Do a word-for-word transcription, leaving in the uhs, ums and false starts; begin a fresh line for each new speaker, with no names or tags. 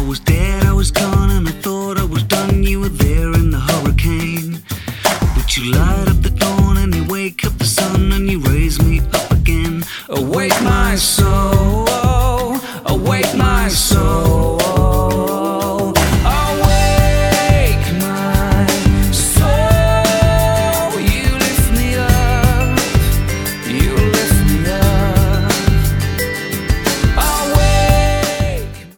was dead, I was gone, and I thought I was done. You were there in the hurricane, but you light up the dawn and you wake up the sun and you raise me up again. Awake my soul, awake my soul.